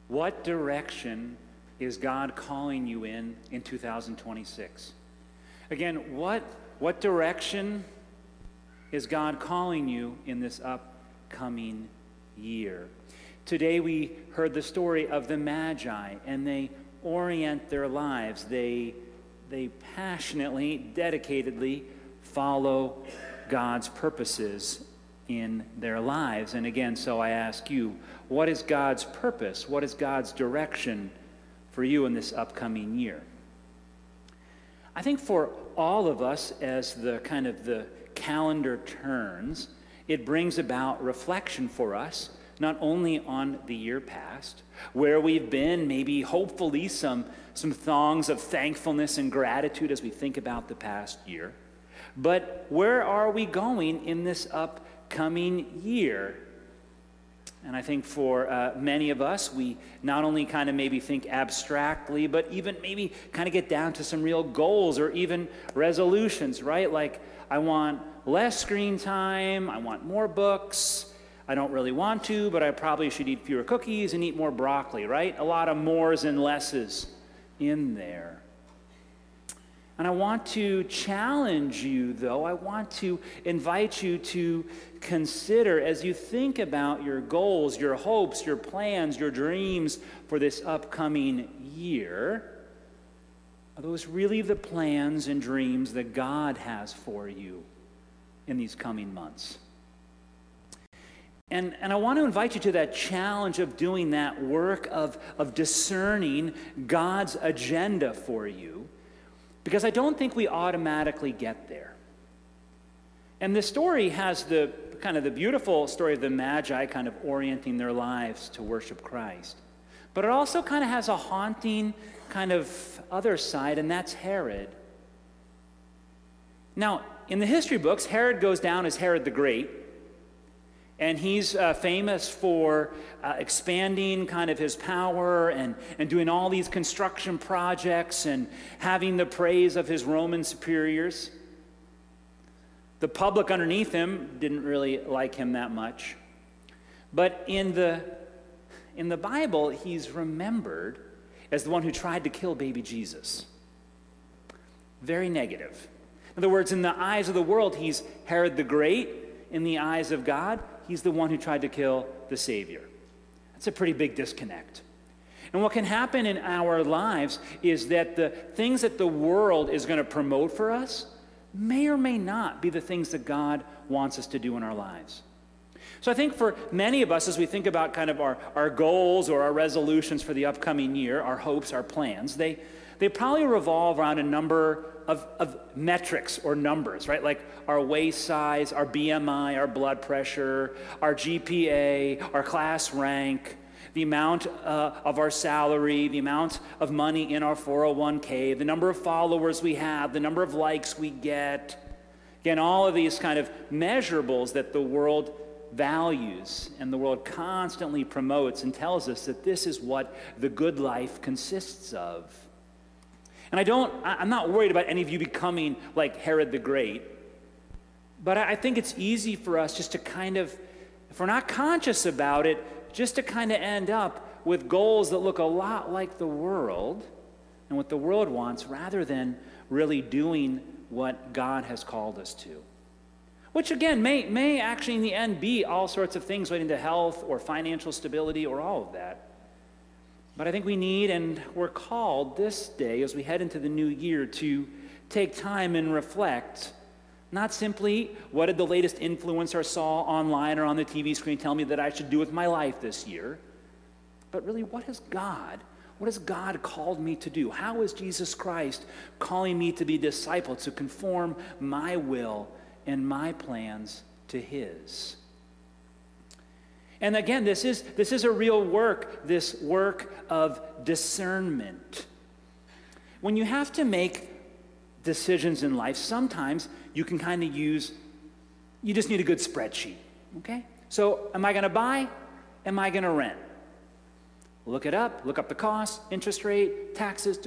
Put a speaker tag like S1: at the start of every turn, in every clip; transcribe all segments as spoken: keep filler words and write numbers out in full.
S1: What direction is God calling you in in two thousand twenty-six? Again, what, what direction is God calling you in this upcoming year? Today we heard the story of the Magi, and they orient their lives. They, they passionately, dedicatedly follow God's purposes in their lives. And again, so I ask you, what is God's purpose? What is God's direction for you in this upcoming year? I think for all of us, as the kind of the calendar turns, it brings about reflection for us, not only on the year past, where we've been, maybe hopefully some, some thongs of thankfulness and gratitude as we think about the past year, but where are we going in this upcoming year? And I think for uh, many of us, we not only kind of maybe think abstractly, but even maybe kind of get down to some real goals or even resolutions, right? Like, I want less screen time, I want more books, I don't really want to, but I probably should eat fewer cookies and eat more broccoli, right? A lot of mores and lesses in there. And I want to challenge you, though. I want to invite you to consider, as you think about your goals, your hopes, your plans, your dreams for this upcoming year, are those really the plans and dreams that God has for you in these coming months? And, and I want to invite you to that challenge of doing that work of, of discerning God's agenda for you, because I don't think we automatically get there. And this story has the kind of the beautiful story of the Magi kind of orienting their lives to worship Christ. But it also kind of has a haunting kind of other side, and that's Herod. Now, in the history books, Herod goes down as Herod the Great, and he's uh, famous for uh, expanding kind of his power and, and doing all these construction projects and having the praise of his Roman superiors. The public underneath him didn't really like him that much. But in the, in the Bible, he's remembered as the one who tried to kill baby Jesus. Very negative. In other words, in the eyes of the world, he's Herod the Great. In the eyes of God, he's the one who tried to kill the Savior. That's a pretty big disconnect. And what can happen in our lives is that the things that the world is going to promote for us may or may not be the things that God wants us to do in our lives. So I think for many of us, as we think about kind of our, our goals or our resolutions for the upcoming year, our hopes, our plans, they, they probably revolve around a number of, of metrics or numbers, right? Like our waist size, our B M I, our blood pressure, our G P A, our class rank, the amount uh, of our salary, the amount of money in our four oh one k, the number of followers we have, the number of likes we get. Again, all of these kind of measurables that the world values and the world constantly promotes and tells us that this is what the good life consists of. And I don't, I'm not worried about any of you becoming like Herod the Great, but I think it's easy for us just to kind of, if we're not conscious about it, just to kind of end up with goals that look a lot like the world and what the world wants, rather than really doing what God has called us to. Which again, may, may actually in the end be all sorts of things relating to health or financial stability or all of that. But I think we need, and we're called this day as we head into the new year, to take time and reflect. Not simply, what did the latest influencer saw online or on the T V screen tell me that I should do with my life this year? But really, what has God, what has God called me to do? How is Jesus Christ calling me to be a disciple, to conform my will and my plans to His? And again, this is, this is a real work, this work of discernment. When you have to make decisions in life, sometimes you can kind of use, you just need a good spreadsheet, okay? So am I going to buy? Am I going to rent? Look it up, look up the cost, interest rate, taxes,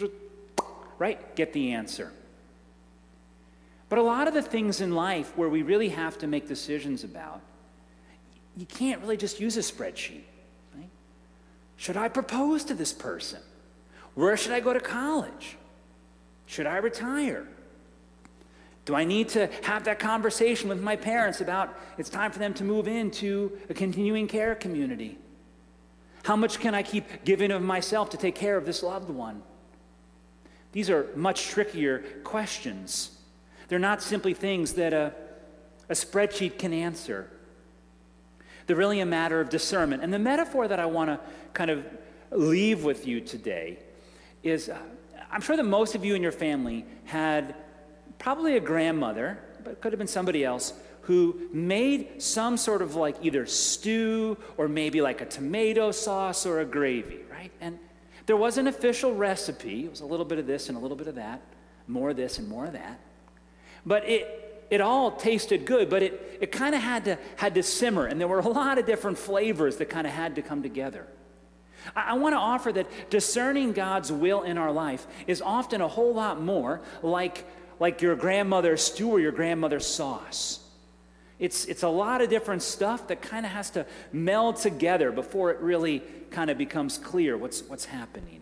S1: right? Get the answer. But a lot of the things in life where we really have to make decisions about, you can't really just use a spreadsheet, right? Should I propose to this person? Where should I go to college? Should I retire? Do I need to have that conversation with my parents about it's time for them to move into a continuing care community? How much can I keep giving of myself to take care of this loved one? These are much trickier questions. They're not simply things that a, a spreadsheet can answer. They're really a matter of discernment. And the metaphor that I want to kind of leave with you today is, uh, I'm sure that most of you in your family had probably a grandmother, but it could have been somebody else, who made some sort of like either stew or maybe like a tomato sauce or a gravy, right? And there was an official recipe. It was a little bit of this and a little bit of that, more of this and more of that. But it it all tasted good, but it, it kind of had to had to simmer, and there were a lot of different flavors that kind of had to come together. I, I want to offer that discerning God's will in our life is often a whole lot more like like your grandmother's stew or your grandmother's sauce. It's, it's a lot of different stuff that kind of has to meld together before it really kind of becomes clear what's, what's happening.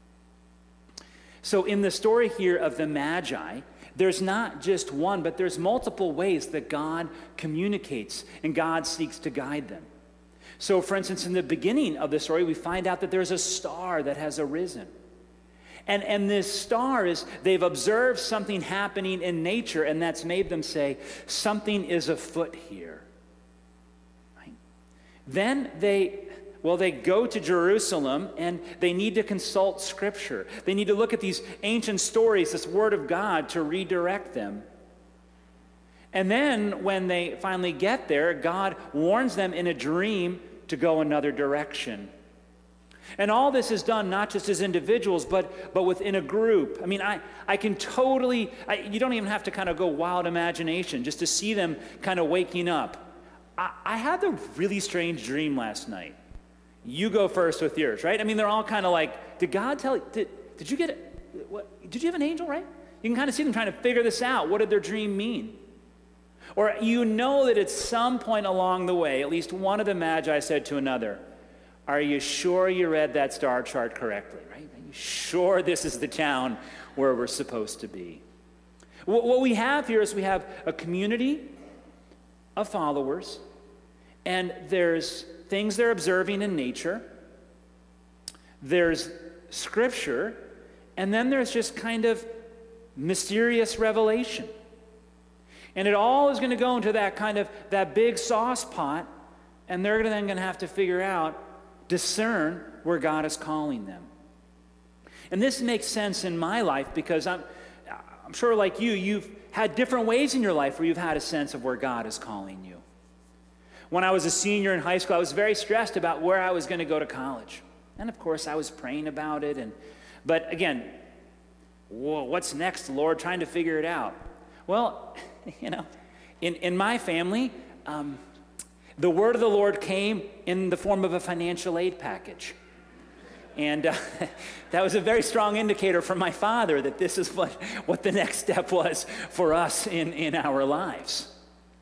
S1: So in the story here of the Magi, there's not just one, but there's multiple ways that God communicates and God seeks to guide them. So for instance, in the beginning of the story, we find out that there's a star that has arisen. And, and this star is, they've observed something happening in nature, and that's made them say, something is afoot here. Right? Then they, well, they go to Jerusalem, and they need to consult Scripture. They need to look at these ancient stories, this Word of God, to redirect them. And then when they finally get there, God warns them in a dream to go another direction. And all this is done not just as individuals, but but within a group. I mean, I, I can totally, I, you don't even have to kind of go wild imagination just to see them kind of waking up. I, I had a really strange dream last night. You go first with yours, right? I mean, they're all kind of like, did God tell you, did, did you get it? What, did you have an angel, right? You can kind of see them trying to figure this out. What did their dream mean? Or you know that at some point along the way, at least one of the Magi said to another, are you sure you read that star chart correctly, right? Are you sure this is the town where we're supposed to be? What we have here is we have a community of followers, and there's things they're observing in nature, there's Scripture, and then there's just kind of mysterious revelation. And it all is going to go into that kind of, that big sauce pot, and they're then going to have to figure out, discern where God is calling them. And this makes sense in my life because I'm, I'm sure like you, you've had different ways in your life where you've had a sense of where God is calling you. When I was a senior in high school, I was very stressed about where I was going to go to college. And of course, I was praying about it. And But again, whoa, what's next, Lord? Trying to figure it out. Well, you know, in, in my family, um, the word of the Lord came in the form of a financial aid package. And uh, that was a very strong indicator from my father that this is what, what the next step was for us in, in our lives.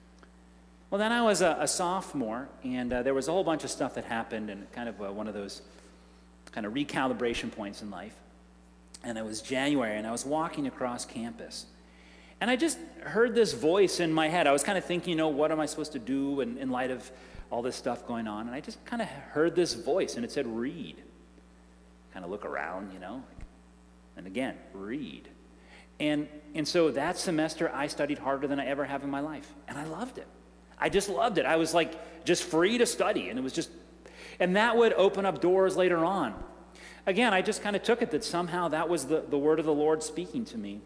S1: Well, then I was a, a sophomore, and uh, there was a whole bunch of stuff that happened, and kind of uh, one of those kind of recalibration points in life. And it was January, and I was walking across campus. And I just heard this voice in my head. I was kind of thinking, you know, what am I supposed to do in, in light of all this stuff going on? And I just kind of heard this voice, and it said, read. Kind of look around, you know. And again, read. And, and so that semester, I studied harder than I ever have in my life. And I loved it. I just loved it. I was like just free to study. And it was just, and that would open up doors later on. Again, I just kind of took it that somehow that was the, the word of the Lord speaking to me.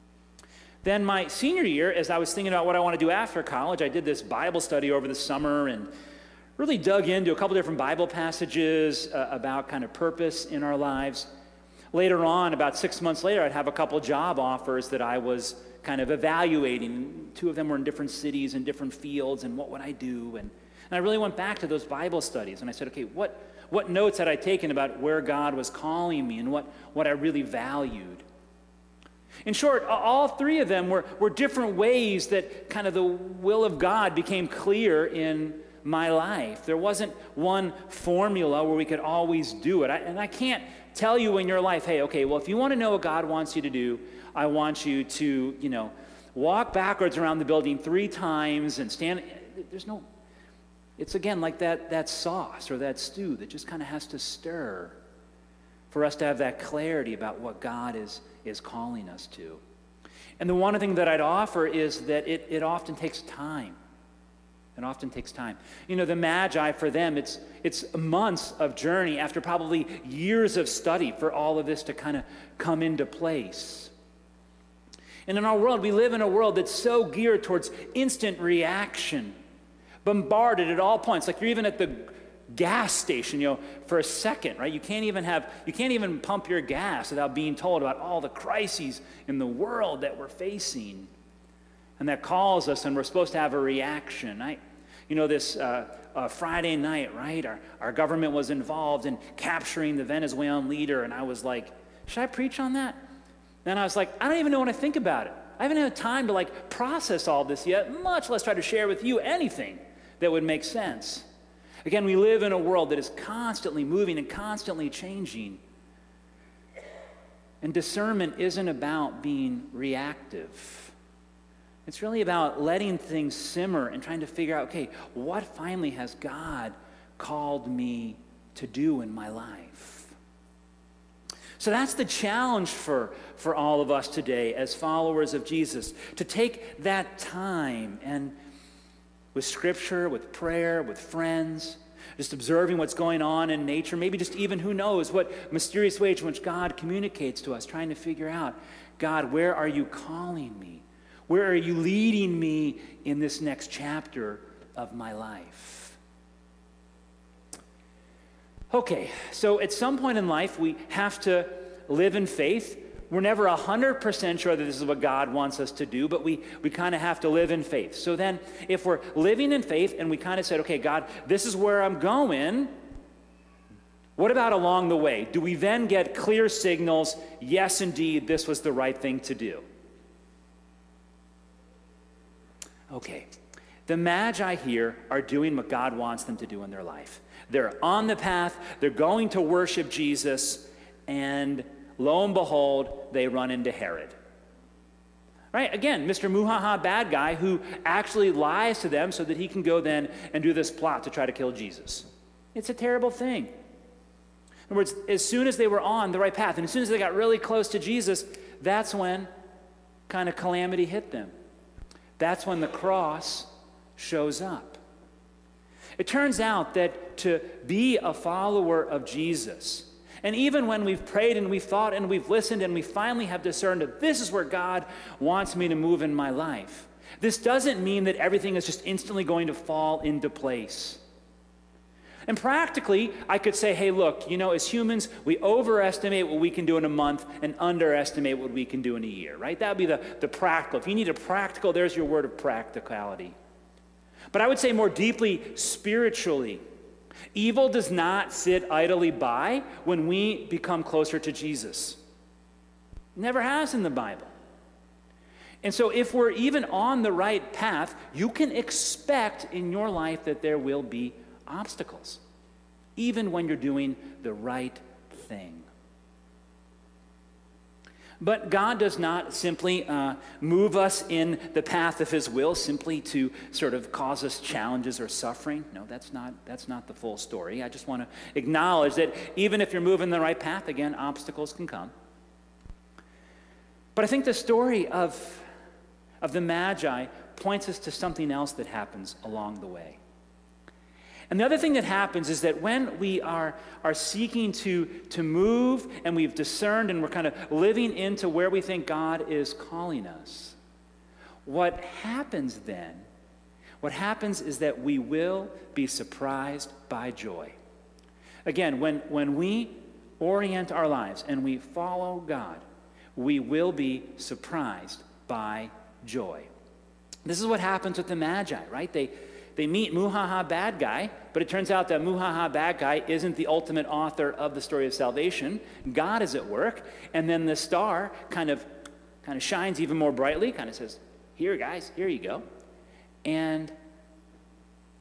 S1: Then my senior year, as I was thinking about what I want to do after college, I did this Bible study over the summer and really dug into a couple different Bible passages uh, about kind of purpose in our lives. Later on, about six months later, I'd have a couple job offers that I was kind of evaluating. Two of them were in different cities and different fields, and what would I do? And, and I really went back to those Bible studies, and I said, okay, what, what notes had I taken about where God was calling me and what, what I really valued? In short, all three of them were, were different ways that kind of the will of God became clear in my life. There wasn't one formula where we could always do it. I, and I can't tell you in your life, hey, okay, well, if you want to know what God wants you to do, I want you to, you know, walk backwards around the building three times and stand. There's no, it's again like that, that sauce or that stew that just kind of has to stir for us to have that clarity about what God is, is calling us to. And the one thing that I'd offer is that it, it often takes time. It often takes time. You know, the Magi, for them, it's it's months of journey after probably years of study for all of this to kind of come into place. And in our world, we live in a world that's so geared towards instant reaction, bombarded at all points. Like you're even at the gas station, you know, for a second, right? You can't even have, you can't even pump your gas without being told about all the crises in the world that we're facing. And that calls us, and we're supposed to have a reaction. I, you know, this uh, uh, Friday night, right? Our, our government was involved in capturing the Venezuelan leader, and I was like, should I preach on that? Then I was like, I don't even know what to think about it. I haven't had time to like process all this yet, much less try to share with you anything that would make sense. Again, we live in a world that is constantly moving and constantly changing. And discernment isn't about being reactive. It's really about letting things simmer and trying to figure out, okay, what finally has God called me to do in my life? So that's the challenge for, for all of us today as followers of Jesus, to take that time and with Scripture, with prayer, with friends, just observing what's going on in nature, maybe just even, who knows, what mysterious ways in which God communicates to us, trying to figure out, God, where are you calling me? Where are you leading me in this next chapter of my life? Okay, so at some point in life, we have to live in faith. We're never one hundred percent sure that this is what God wants us to do, but we, we kind of have to live in faith. So then, if we're living in faith and we kind of said, okay, God, this is where I'm going, what about along the way? Do we then get clear signals, yes, indeed, this was the right thing to do? Okay, the Magi here are doing what God wants them to do in their life. They're on the path, they're going to worship Jesus, and lo and behold, they run into Herod. Right? Again, Mister Muhaha bad guy who actually lies to them so that he can go then and do this plot to try to kill Jesus. It's a terrible thing. In other words, as soon as they were on the right path, and as soon as they got really close to Jesus, that's when kind of calamity hit them. That's when the cross shows up. It turns out that to be a follower of Jesus, and even when we've prayed and we've thought and we've listened and we finally have discerned that this is where God wants me to move in my life, this doesn't mean that everything is just instantly going to fall into place. And practically, I could say, hey, look, you know, as humans, we overestimate what we can do in a month and underestimate what we can do in a year, right? That would be the, the practical. If you need a practical, there's your word of practicality. But I would say more deeply, spiritually, evil does not sit idly by when we become closer to Jesus. Never has in the Bible. And so if we're even on the right path, you can expect in your life that there will be obstacles, even when you're doing the right thing. But God does not simply uh, move us in the path of his will simply to sort of cause us challenges or suffering. No, that's not, that's not the full story. I just want to acknowledge that even if you're moving the right path, again, obstacles can come. But I think the story of, of the Magi points us to something else that happens along the way. And the other thing that happens is that when we are, are seeking to, to move and we've discerned and we're kind of living into where we think God is calling us, what happens then, what happens is that we will be surprised by joy. Again, when, when we orient our lives and we follow God, we will be surprised by joy. This is what happens with the Magi, right? They They meet Muhaha bad guy, but it turns out that Muhaha bad guy isn't the ultimate author of the story of salvation. God is at work, and then the star kind of kind of shines even more brightly, kind of says, here, guys, here you go. And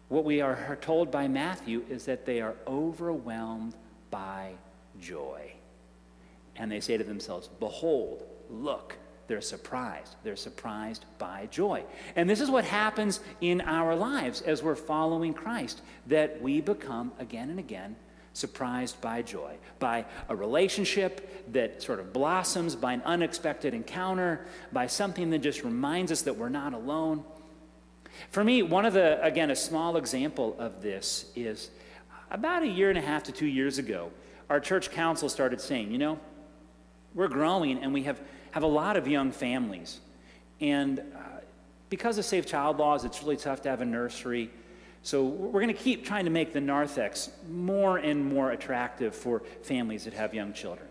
S1: what we are told by Matthew is that they are overwhelmed by joy. And they say to themselves, behold, look, they're surprised. They're surprised by joy. And this is what happens in our lives as we're following Christ, that we become again and again surprised by joy, by a relationship that sort of blossoms, by an unexpected encounter, by something that just reminds us that we're not alone. For me, one of the, again, a small example of this is about a year and a half to two years ago, our church council started saying, you know, we're growing and we have, have a lot of young families. And uh, because of safe child laws, it's really tough to have a nursery. So we're going to keep trying to make the narthex more and more attractive for families that have young children.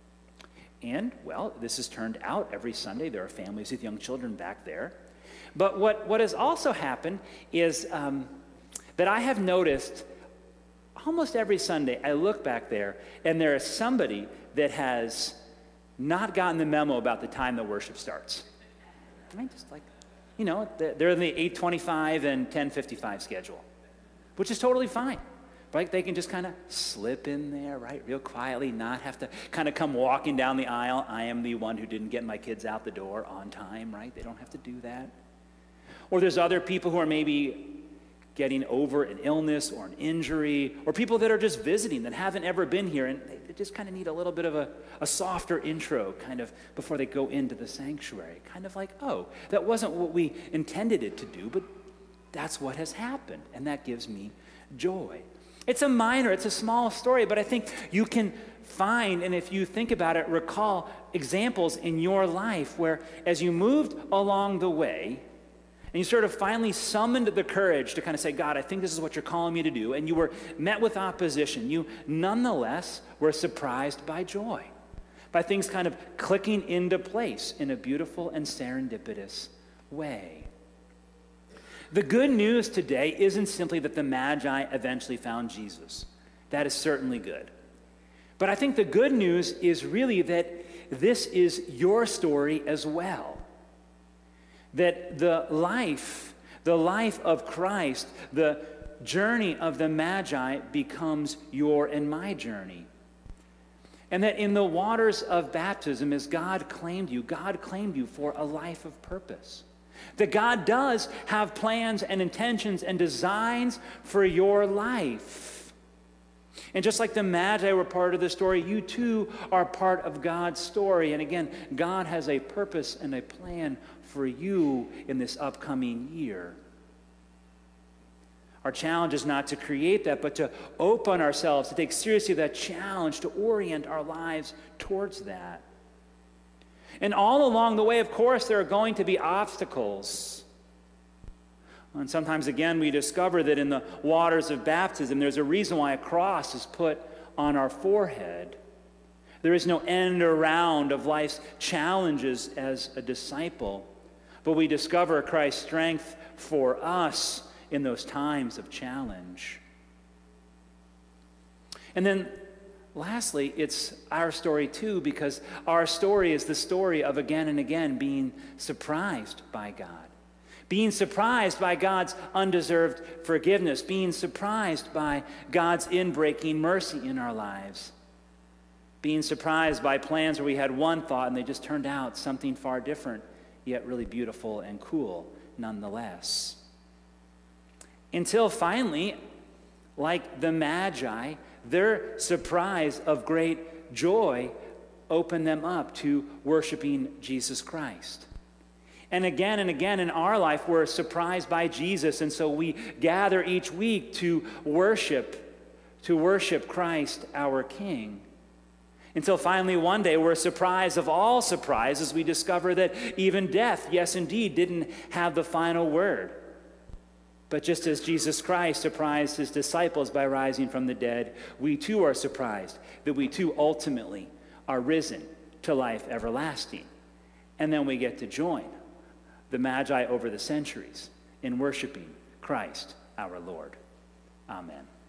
S1: And, well, this has turned out every Sunday. There are families with young children back there. But what, what has also happened is um, that I have noticed almost every Sunday I look back there and there is somebody that has not gotten the memo about the time that worship starts. Right? Just like, you know, they're in the eight twenty-five and ten fifty-five schedule, which is totally fine. Right? They can just kind of slip in there, right, real quietly, not have to kind of come walking down the aisle. I am the one who didn't get my kids out the door on time, right? They don't have to do that. Or there's other people who are maybe getting over an illness or an injury, or people that are just visiting that haven't ever been here, and they, they just kind of need a little bit of a, a softer intro kind of before they go into the sanctuary. Kind of like, oh, that wasn't what we intended it to do, but that's what has happened, and that gives me joy. It's a minor, it's a small story, but I think you can find, and if you think about it, recall examples in your life where as you moved along the way, and you sort of finally summoned the courage to kind of say, God, I think this is what you're calling me to do. And you were met with opposition. You nonetheless were surprised by joy, by things kind of clicking into place in a beautiful and serendipitous way. The good news today isn't simply that the Magi eventually found Jesus. That is certainly good. But I think the good news is really that this is your story as well. That the life, the life of Christ, the journey of the Magi becomes your and my journey. And that in the waters of baptism, as God claimed you, God claimed you for a life of purpose. That God does have plans and intentions and designs for your life. And just like the Magi were part of the story, you too are part of God's story. And again, God has a purpose and a plan for you in this upcoming year. Our challenge is not to create that, but to open ourselves, to take seriously that challenge, to orient our lives towards that. And all along the way, of course, there are going to be obstacles. And sometimes, again, we discover that in the waters of baptism, there's a reason why a cross is put on our forehead. There is no end or round of life's challenges as a disciple. But we discover Christ's strength for us in those times of challenge. And then, lastly, it's our story too, because our story is the story of again and again being surprised by God. Being surprised by God's undeserved forgiveness. Being surprised by God's inbreaking mercy in our lives. Being surprised by plans where we had one thought and they just turned out something far different, yet really beautiful and cool nonetheless. Until finally, like the Magi, their surprise of great joy opened them up to worshiping Jesus Christ. And again and again in our life, we're surprised by Jesus, and so we gather each week to worship, to worship Christ, our King. Until finally one day we're surprised of all surprises, we discover that even death, yes indeed, didn't have the final word. But just as Jesus Christ surprised his disciples by rising from the dead, we too are surprised that we too ultimately are risen to life everlasting. And then we get to join the Magi over the centuries in worshiping Christ our Lord. Amen.